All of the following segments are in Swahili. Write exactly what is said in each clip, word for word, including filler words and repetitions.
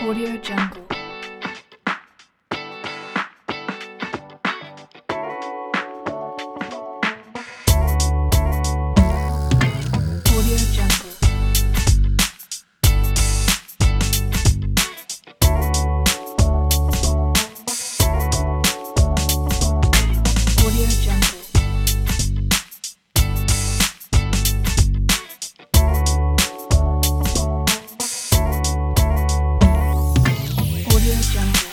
Audio Jungle. Audio Jungle. Audio Jungle. Audio Jungle.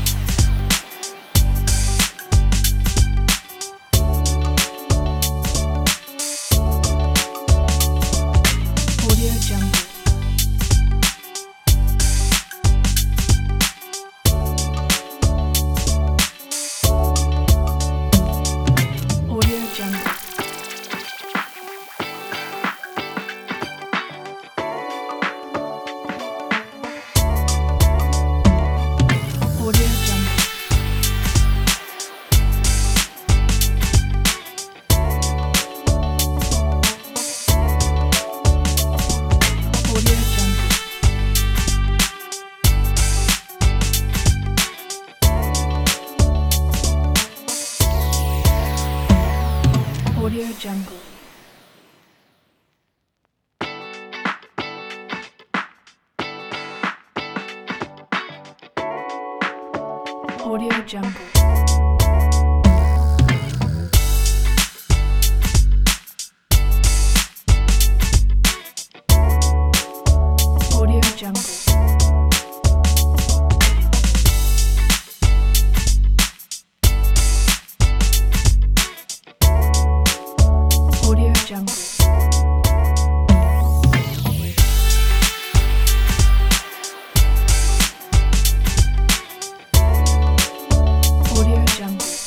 Audio Jungle. Audio Jungle. Audio Jungle. Audio Jungle. Audio Jungle. Audio Jungle. Audio Jungle. Audio Jungle. Audio Jungle.